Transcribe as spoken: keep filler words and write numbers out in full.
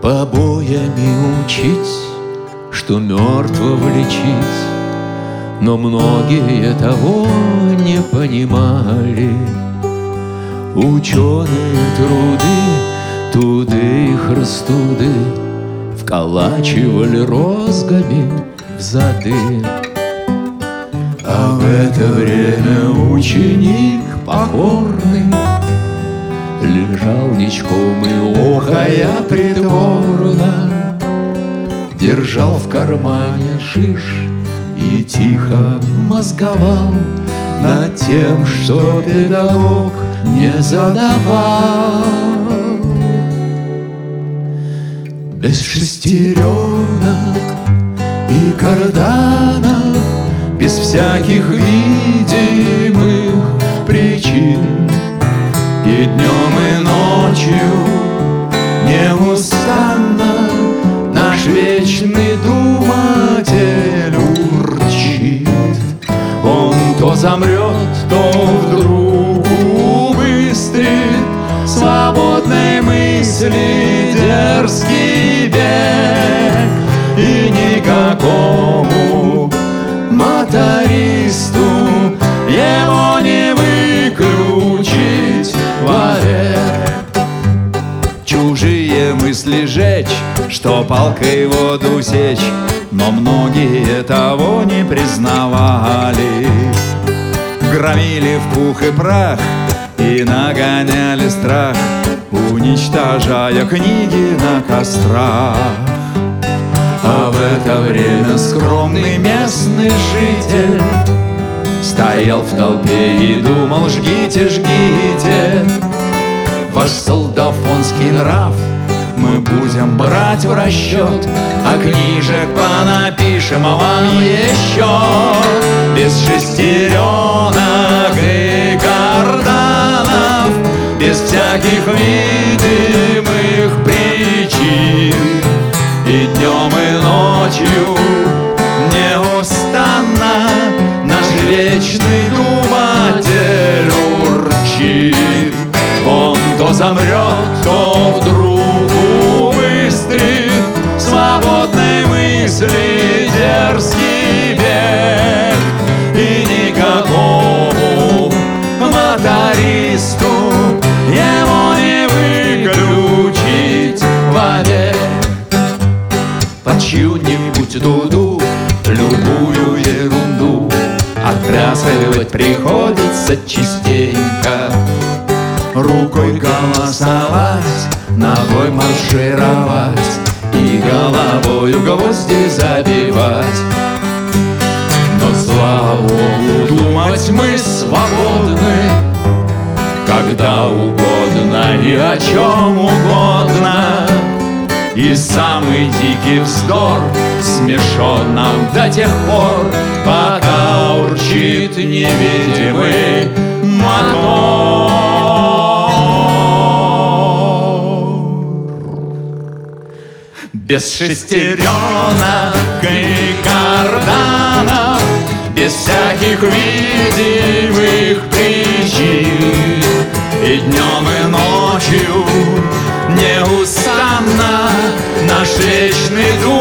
побоями учить, что мертвого лечить. Но многие того не понимали. Ученые труды, туды их растуды вколачивали розгами в зады. А в это время ученик покорный лежал ничком и, охая притворно, держал в кармане шиш и тихо мозговал над тем, что педагог не задавал. Без шестеренок и карданов, без всяких видимых причин, и днем, и ночью неустанно наш вечный думатель урчит. Он то замрет, то вдруг убыстрит свободной мысли дерзкий бег. И никакому мотористу его не выключить вовек. Чужие мысли жечь, что палкой воду сечь, но многие того не признавали. Громили в пух и прах и нагоняли страх, уничтожая книги на кострах. А в это время скромный местный житель стоял в толпе и думал: жгите, жгите ваш солдафонский нрав, мы будем брать в расчет, а книжек понапишем вам еще. Без шестеренок и карданов, без всяких видимых причин, и днем, и ночью неустанно наш вечный думатель урчит. Он то замрет, то вдруг убыстрит свободной мысли дерзкий бег. И никакому мотористу его не выключить вовек. Под чью-нибудь дуду любую ерунду отплясывать приходится частенько. Рукой голосовать, ногой маршировать и головою гвозди забивать. Но, слава Богу, думать мы свободны, когда угодно и о чем угодно. И самый дикий вздор смешон нам до тех пор, пока урчит невидимый мотор. Без шестеренок и карданов, без всяких видимых причин, и днем, и ночью неустанно наш вечный дух